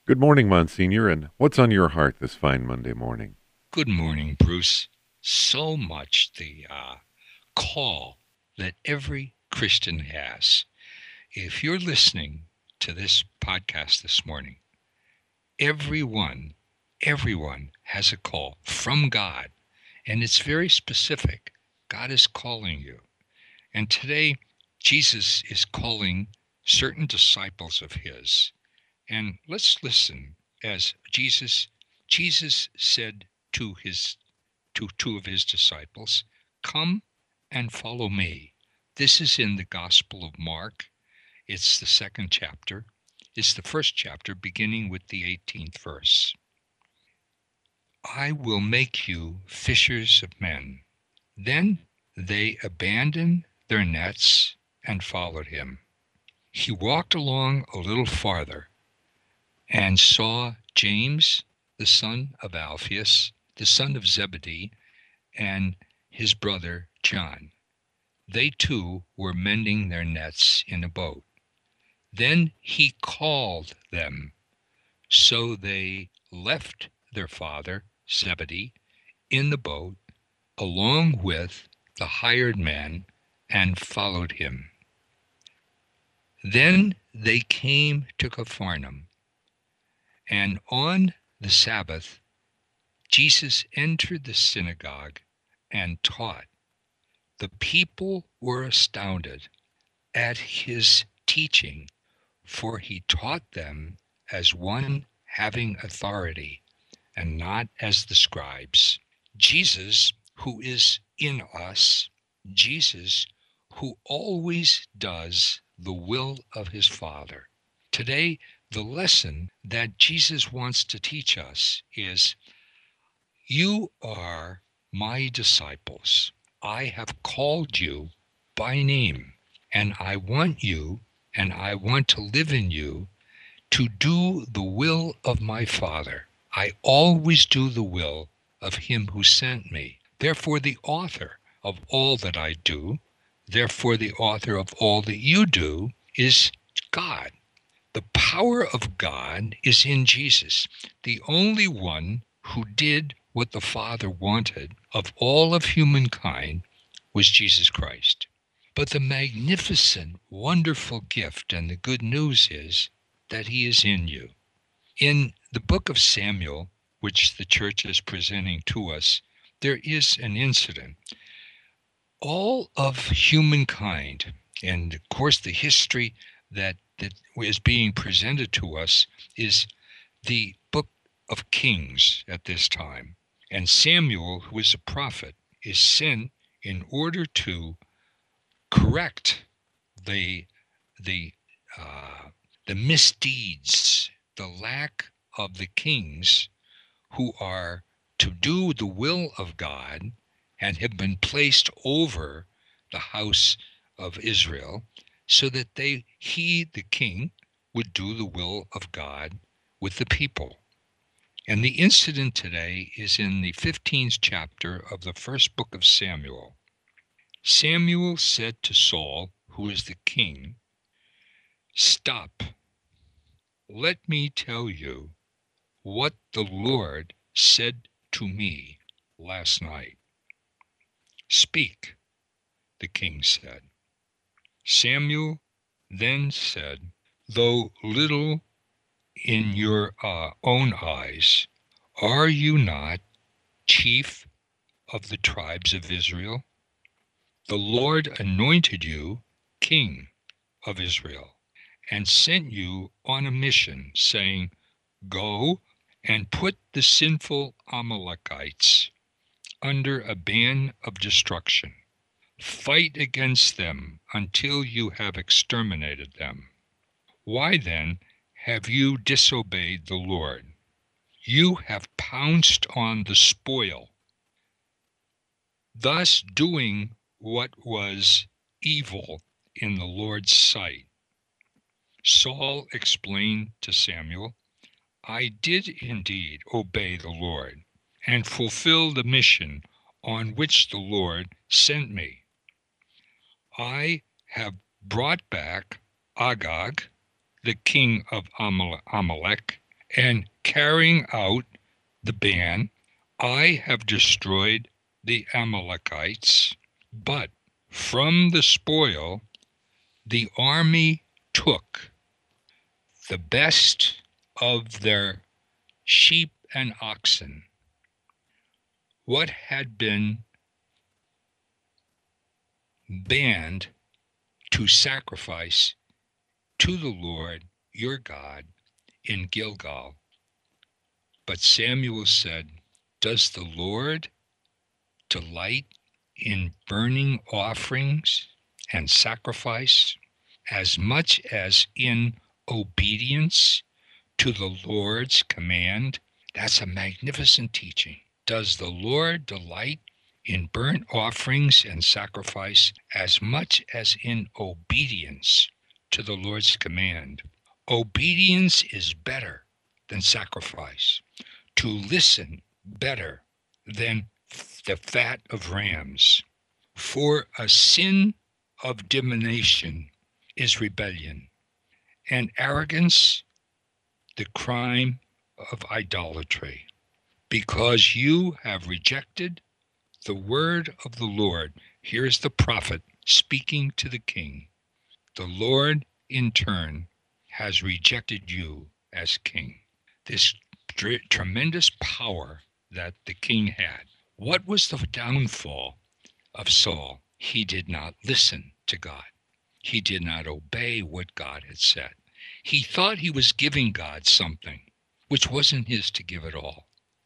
Good morning, Monsignor, and what's on your heart this fine Monday morning? Good morning, Bruce. So much the call that every Christian has. If you're listening to this podcast this morning, everyone, everyone has a call from God, and it's very specific. God is calling you. And today, Jesus is calling certain disciples of his. And let's listen as Jesus said to his to two of his disciples, "Come and follow me." This is in the Gospel of Mark. It's the second chapter. It's the first chapter, beginning with the 18th verse. "I will make you fishers of men." Then they abandoned their nets and followed him. He walked along a little farther and saw James, the son of Alphaeus, the son of Zebedee, and his brother John. They too were mending their nets in a boat. Then he called them. So they left their father Zebedee in the boat along with the hired man and followed him. Then they came to Capharnaum, and on the Sabbath Jesus entered the synagogue and taught. The people were astounded at his teaching, for he taught them as one having authority, and not as the scribes. Jesus, who is in us, Jesus, who always does the will of his Father. Today, the lesson that Jesus wants to teach us is, you are my disciples. I have called you by name, and I want you, and I want to live in you to do the will of my Father. I always do the will of him who sent me. Therefore, the author of all that I do, therefore, the author of all that you do is God. The power of God is in Jesus, the only one who did what the Father wanted of all of humankind was Jesus Christ. But the magnificent, wonderful gift and the good news is that he is in you. In the book of Samuel, which the church is presenting to us, there is an incident. All of humankind, and of course the history that is being presented to us is the book of Kings at this time. And Samuel, who is a prophet, is sent in order to correct the the uh, the misdeeds, the lack of the kings who are to do the will of God and have been placed over the house of Israel, so that he, the king, would do the will of God with the people. And the incident today is in the 15th chapter of the first book of Samuel. Samuel said to Saul, who is the king, "Stop, let me tell you what the Lord said to me last night." "Speak," the king said. Samuel then said, "Though little in your own eyes, are you not chief of the tribes of Israel? The Lord anointed you king of Israel and sent you on a mission, saying, 'Go and put the sinful Amalekites under a ban of destruction. Fight against them until you have exterminated them.' Why then have you disobeyed the Lord? You have pounced on the spoil, thus doing what was evil in the Lord's sight." Saul explained to Samuel, "I did indeed obey the Lord and fulfill the mission on which the Lord sent me. I have brought back Agag, the king of Amalek, and carrying out the ban, I have destroyed the Amalekites, but from the spoil the army took the best of their sheep and oxen, what had been banned to sacrifice to the Lord your God in Gilgal. But Samuel said, does the Lord delight in burning offerings and sacrifice as much as in obedience to the Lord's command? That's a magnificent teaching. Does the Lord delight in burnt offerings and sacrifice as much as in obedience to the Lord's command? Obedience is better than sacrifice. To listen better than the fat of rams. For a sin of divination is rebellion, and arrogance the crime of idolatry. Because you have rejected the word of the Lord. Here's the prophet speaking to the king. The Lord, in turn, has rejected you as king. This tremendous power that the king had. What was the downfall of Saul? He did not listen to God. He did not obey what God had said. He thought he was giving God something, which wasn't his to give at all.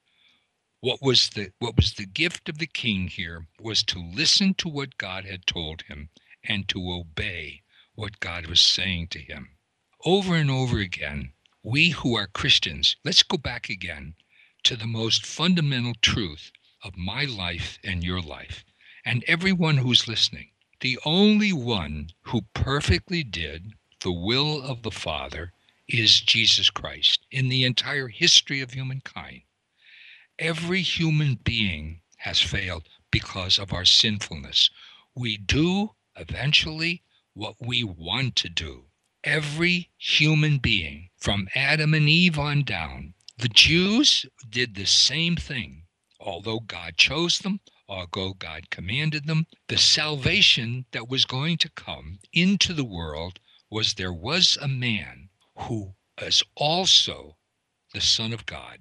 What was the gift of the king here was to listen to what God had told him and to obey what God was saying to him. Over and over again, we who are Christians, let's go back again to the most fundamental truth of my life and your life, and everyone who's listening. The only one who perfectly did the will of the Father is Jesus Christ in the entire history of humankind. Every human being has failed because of our sinfulness. We do eventually what we want to do. Every human being, from Adam and Eve on down. The Jews did the same thing. Although God chose them, although God commanded them, the salvation that was going to come into the world was there was a man who is also the Son of God,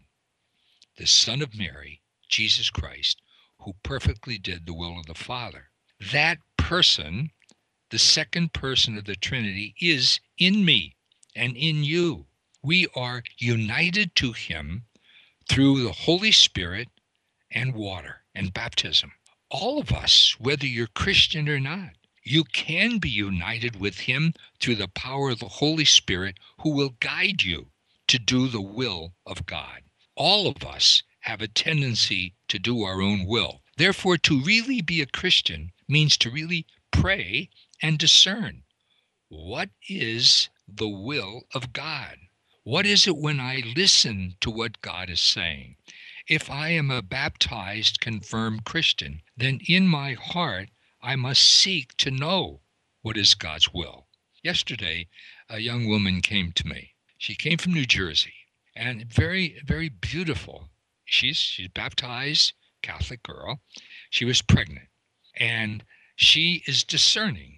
the Son of Mary, Jesus Christ, who perfectly did the will of the Father. That person, the second person of the Trinity, is in me and in you. We are united to him through the Holy Spirit and water and baptism. All of us, whether you're Christian or not, you can be united with him through the power of the Holy Spirit who will guide you to do the will of God. All of us have a tendency to do our own will. Therefore, to really be a Christian means to really pray and discern. What is the will of God? What is it when I listen to what God is saying? If I am a baptized, confirmed Christian, then in my heart, I must seek to know what is God's will. Yesterday, a young woman came to me. She came from New Jersey, and very, very beautiful. She's baptized, Catholic girl. She was pregnant, and she is discerning.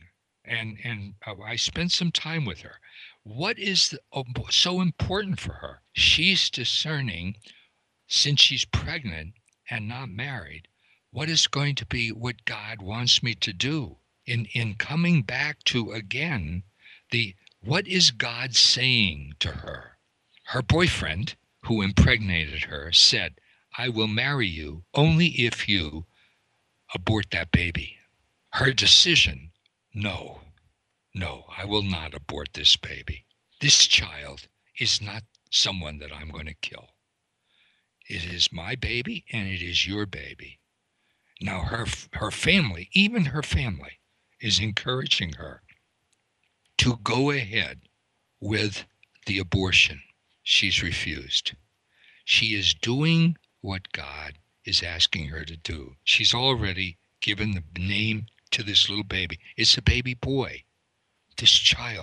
And I spent some time with her. What is so important for her? She's discerning, since she's pregnant and not married, what is going to be what God wants me to do in coming back to, again, what is God saying to her? Her boyfriend, who impregnated her, said, I will marry you only if you abort that baby. Her decision, no, I will not abort this baby. This child is not someone that I'm going to kill. It is my baby and it is your baby. Now her family, even her family, is encouraging her to go ahead with the abortion. She's refused. She is doing what God is asking her to do. She's already given the name to this little baby. It's a baby boy. This child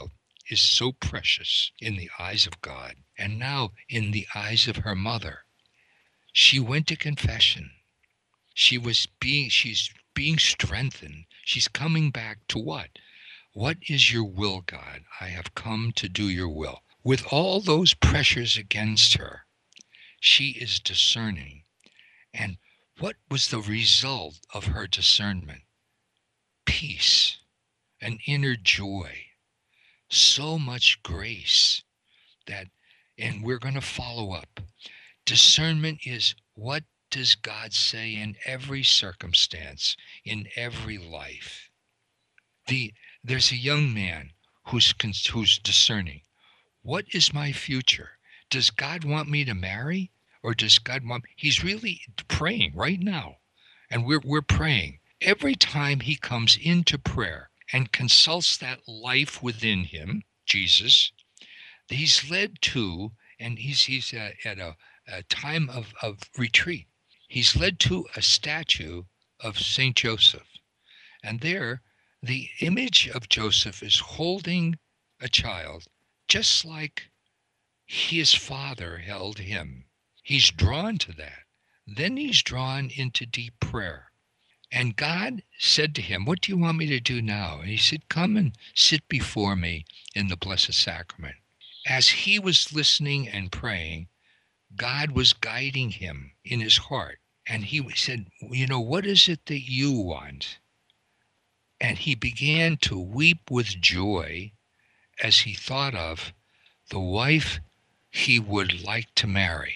is so precious in the eyes of God, and now in the eyes of her mother. She went to confession. She's being strengthened. She's coming back to what? What is your will, God? I have come to do your will. With all those pressures against her, she is discerning. And what was the result of her discernment? Peace, an inner joy, so much grace that, and we're going to follow up. Discernment is, what does God say in every circumstance, in every life? There's a young man who's discerning. What is my future? Does God want me to marry? Or does God want... He's really praying right now. And we're praying. Every time he comes into prayer and consults that life within him, Jesus, he's led to, and he's at a time of retreat. He's led to a statue of Saint Joseph. And there, the image of Joseph is holding a child, just like his father held him. He's drawn to that. Then he's drawn into deep prayer. And God said to him, what do you want me to do now? And he said, come and sit before me in the Blessed Sacrament. As he was listening and praying, God was guiding him in his heart. And he said, what is it that you want? And he began to weep with joy as he thought of the wife he would like to marry,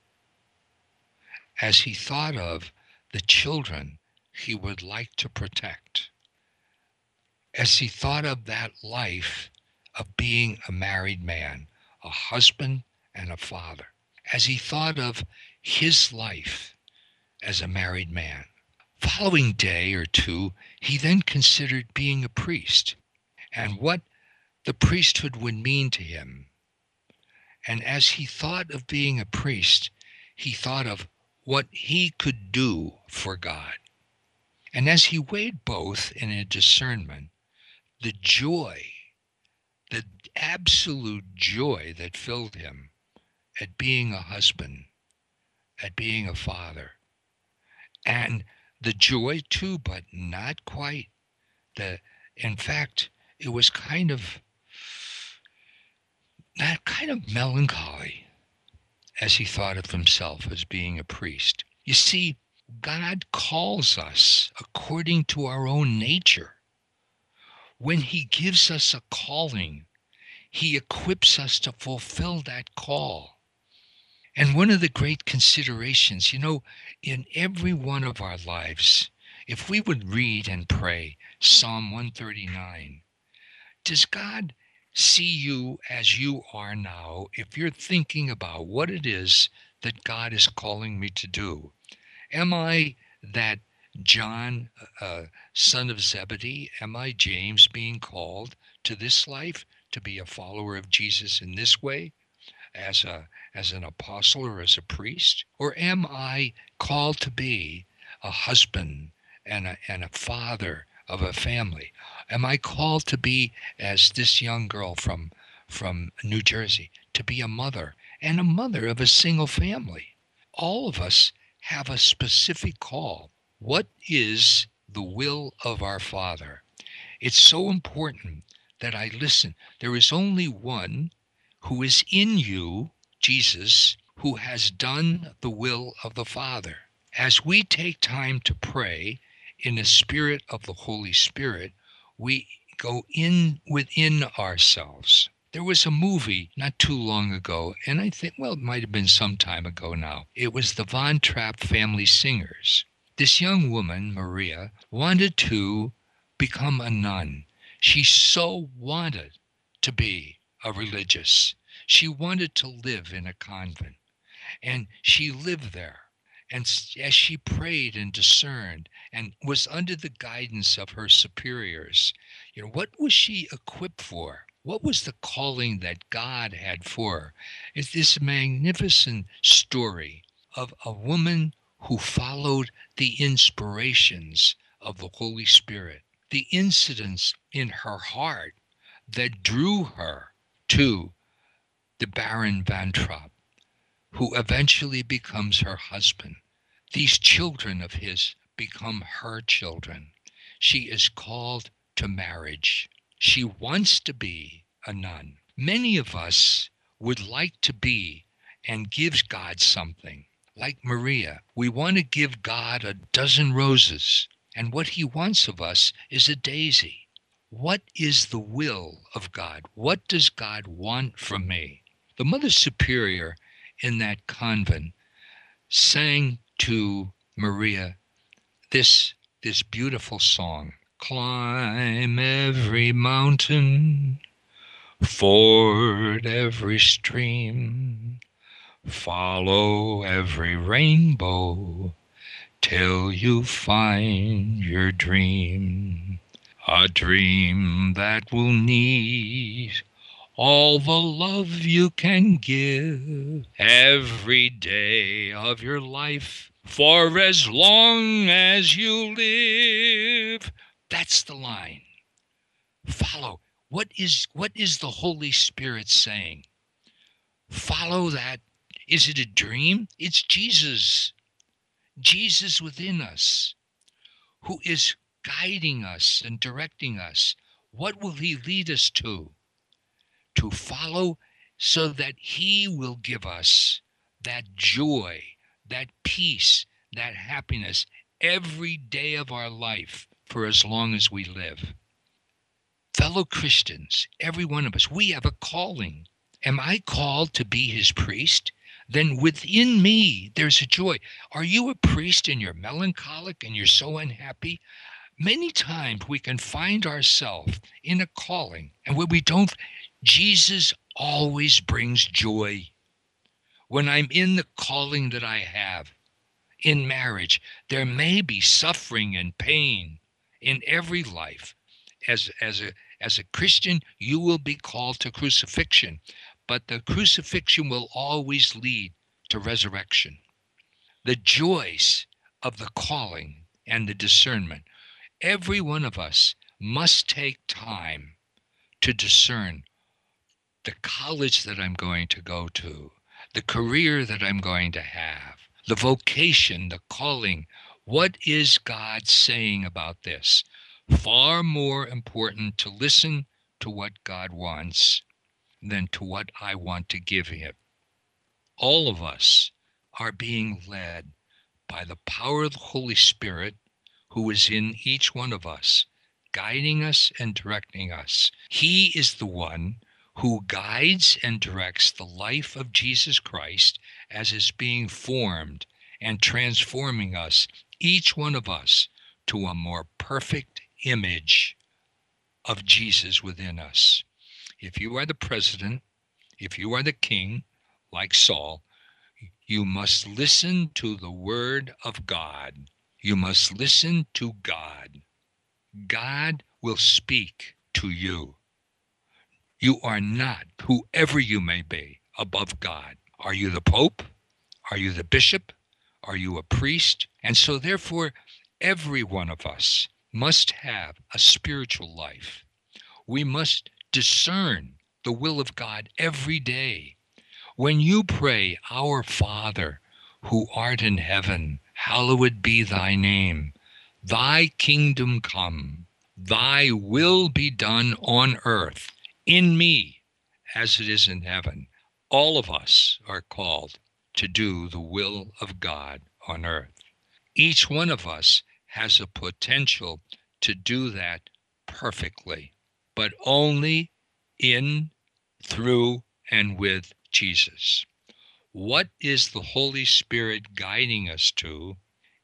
as he thought of the children he would like to protect, as he thought of that life of being a married man, a husband and a father, as he thought of his life as a married man. Following day or two, he then considered being a priest and what the priesthood would mean to him. And as he thought of being a priest, he thought of what he could do for God. And as he weighed both in a discernment, the joy, the absolute joy that filled him at being a husband, at being a father, and the joy too, but not quite. In fact, it was kind of melancholy as he thought of himself as being a priest. You see, God calls us according to our own nature. When he gives us a calling, he equips us to fulfill that call. And one of the great considerations, in every one of our lives, if we would read and pray Psalm 139, does God see you as you are now? If you're thinking about what it is that God is calling me to do, am I that John, son of Zebedee? Am I James being called to this life to be a follower of Jesus in this way? As an apostle or as a priest? Or am I called to be a husband and a father of a family? Am I called to be, as this young girl from New Jersey, to be a mother and a mother of a single family? All of us have a specific call. What is the will of our Father? It's so important that I listen. There is only one who is in you, Jesus, who has done the will of the Father. As we take time to pray in the spirit of the Holy Spirit, we go in within ourselves. There was a movie not too long ago, and I think, it might have been some time ago now. It was the Von Trapp Family Singers. This young woman, Maria, wanted to become a nun. She so wanted to be a religious. She wanted to live in a convent, and she lived there. And as she prayed and discerned and was under the guidance of her superiors, what was she equipped for? What was the calling that God had for her? It's this magnificent story of a woman who followed the inspirations of the Holy Spirit, the incidents in her heart that drew her to the Baron Van Trapp, who eventually becomes her husband. These children of his become her children. She is called to marriage. She wants to be a nun. Many of us would like to be and gives God something. Like Maria, we want to give God a dozen roses, and what he wants of us is a daisy. What is the will of God? What does God want from me? The Mother Superior in that convent sang to Maria this beautiful song. Climb every mountain, ford every stream, follow every rainbow till you find your dream. A dream that will need all the love you can give every day of your life for as long as you live. That's the line. Follow. What is the Holy Spirit saying? Follow that. Is it a dream? It's Jesus. Jesus within us, who is guiding us and directing us. What will he lead us to? To follow so that he will give us that joy, that peace, that happiness every day of our life for as long as we live. Fellow Christians, every one of us, we have a calling. Am I called to be his priest? Then within me, there's a joy. Are you a priest and you're melancholic and you're so unhappy? Many times we can find ourselves in a calling, and when we don't, Jesus always brings joy. When I'm in the calling that I have in marriage, there may be suffering and pain in every life. As a Christian, you will be called to crucifixion, but the crucifixion will always lead to resurrection. The joys of the calling and the discernment. Every one of us must take time to discern the college that I'm going to go to, the career that I'm going to have, the vocation, the calling. What is God saying about this? Far more important to listen to what God wants than to what I want to give him. All of us are being led by the power of the Holy Spirit who is in each one of us, guiding us and directing us. He is the one who guides and directs the life of Jesus Christ as it's being formed and transforming us, each one of us, to a more perfect image of Jesus within us. If you are the president, if you are the king, like Saul, you must listen to the word of God. You must listen to God. God will speak to you. You are not, whoever you may be, above God. Are you the Pope? Are you the bishop? Are you a priest? And so therefore, every one of us must have a spiritual life. We must discern the will of God every day. When you pray, Our Father, who art in heaven, hallowed be thy name. Thy kingdom come, thy will be done on earth, in me, as it is in heaven. All of us are called to do the will of God on earth. Each one of us has a potential to do that perfectly, but only in, through, and with Jesus. What is the Holy Spirit guiding us to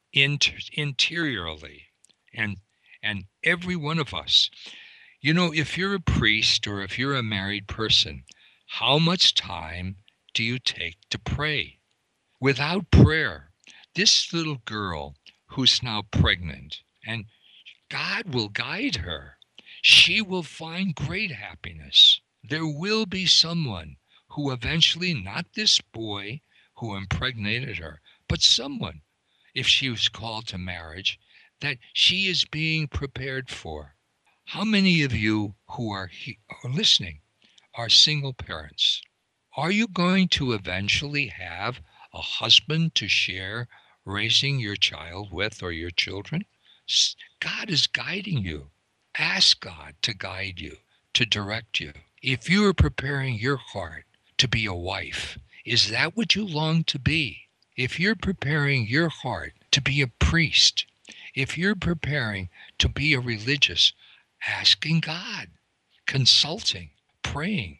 interiorly? And every one of us, if you're a priest or if you're a married person, how much time do you take to pray? Without prayer, this little girl who's now pregnant, and God will guide her, she will find great happiness. There will be someone who eventually, not this boy who impregnated her, but someone, if she was called to marriage, that she is being prepared for. How many of you who are listening are single parents? Are you going to eventually have a husband to share raising your child with or your children? God is guiding you. Ask God to guide you, to direct you. If you are preparing your heart to be a wife, is that what you long to be? If you're preparing your heart to be a priest, if you're preparing to be a religious, asking God, consulting, praying.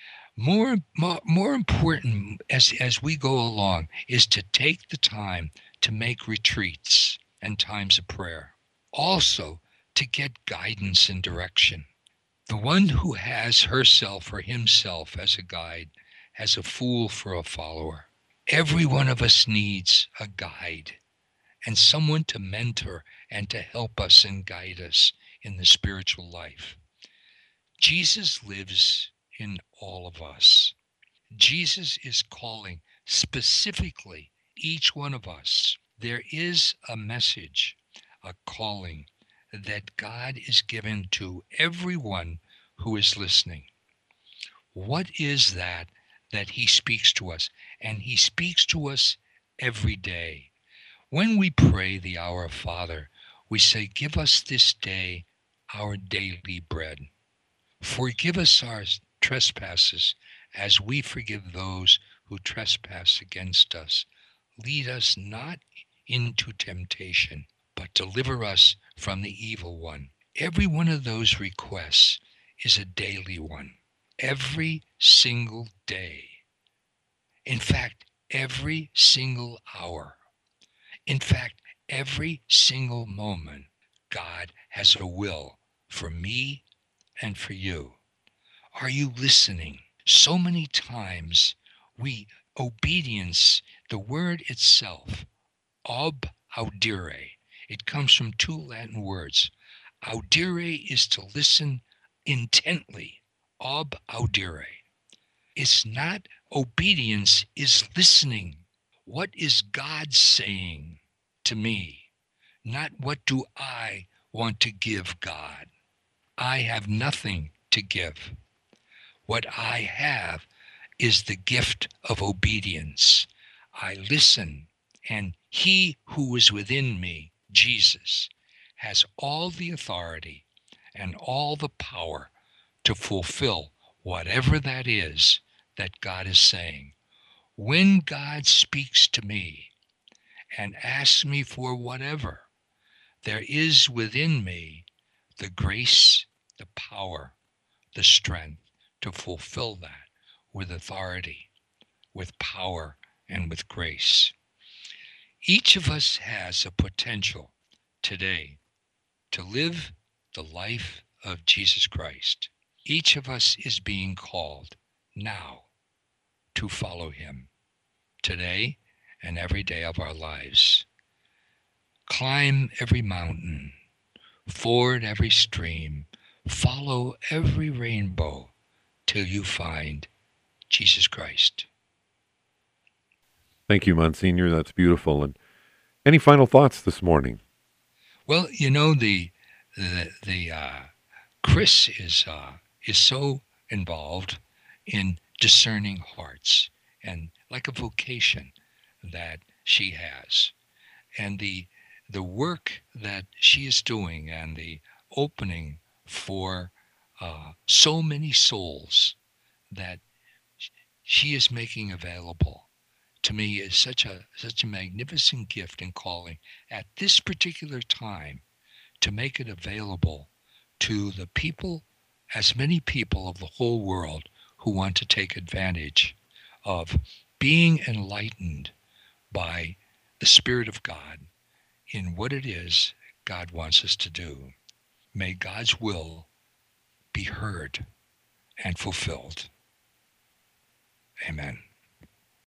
More important as we go along is to take the time to make retreats and times of prayer. Also, to get guidance and direction. The one who has herself or himself as a guide has a fool for a follower. Every one of us needs a guide and someone to mentor and to help us and guide us in the spiritual life. Jesus lives in all of us. Jesus is calling specifically each one of us. There is a message, a calling that God is given to everyone who is listening. What is that he speaks to us? And he speaks to us every day. When we pray the Our Father, we say, "Give us this day our daily bread. Forgive us our trespasses as we forgive those who trespass against us. Lead us not into temptation, but deliver us from the evil one." Every one of those requests is a daily one. Every single day. In fact, every single hour. In fact, every single moment, God has a will for me and for you. Are you listening? So many times obedience, the word itself, audire, it comes from two Latin words. Audire is to listen intently. Audire. It's not obedience, is listening. What is God saying to me? Not what do I want to give God. I have nothing to give. What I have is the gift of obedience. I listen, and he who is within me, Jesus, has all the authority and all the power to fulfill whatever that is that God is saying. When God speaks to me and asks me for whatever, there is within me the grace, the power, the strength to fulfill that with authority, with power, and with grace. Each of us has a potential today to live the life of Jesus Christ. Each of us is being called now to follow him today and every day of our lives. Climb every mountain, ford every stream, follow every rainbow till you find Jesus Christ. Thank you, Monsignor. That's beautiful. And any final thoughts this morning? Well, the Chris is so involved in discerning hearts and like a vocation that she has, and the work that she is doing and the opening for so many souls that she is making available to me is such a magnificent gift and calling at this particular time to make it available to the people, as many people of the whole world who want to take advantage of being enlightened by the Spirit of God in what it is God wants us to do. May God's will be heard and fulfilled. Amen.